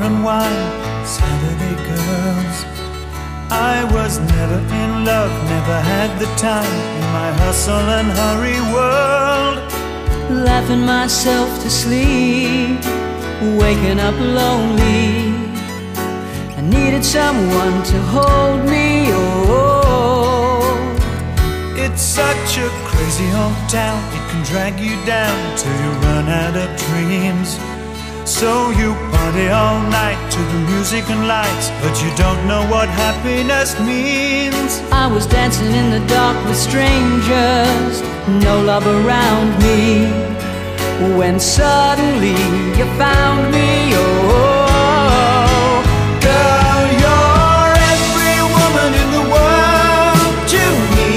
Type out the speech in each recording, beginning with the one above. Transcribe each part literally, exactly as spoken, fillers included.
and wine, Saturday girls. I was never in love, never had the time in my hustle and hurry world. Laughing myself to sleep, waking up lonely. I needed someone to hold me, oh. It's such a crazy old town, it can drag you down till you run out of dreams. So you party all night to the music and lights, but you don't know what happiness means. I was dancing in the dark with strangers, no love around me, when suddenly you found me, oh. Girl, you're every woman in the world to me.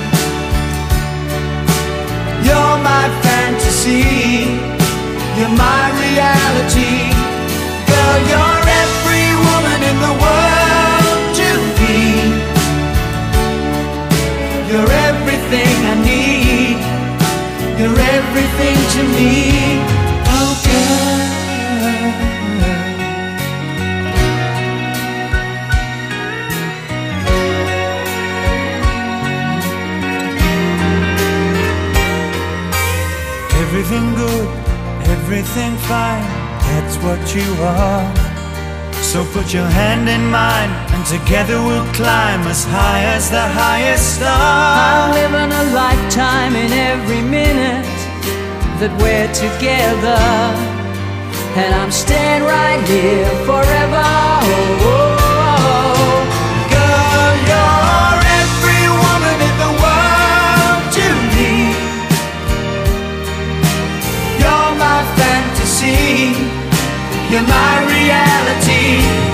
You're my fantasy, you're my reality. Girl, you're every woman in the world to me. You're everything I need, you're everything to me. Oh girl, everything good, everything fine, that's what you are. So put your hand in mine, and together we'll climb as high as the highest star. I'm living a lifetime in every minute that we're together, and I'm staying right here forever, oh, oh, oh. Girl, you're every woman in the world to me. You're my fantasy, you're my reality.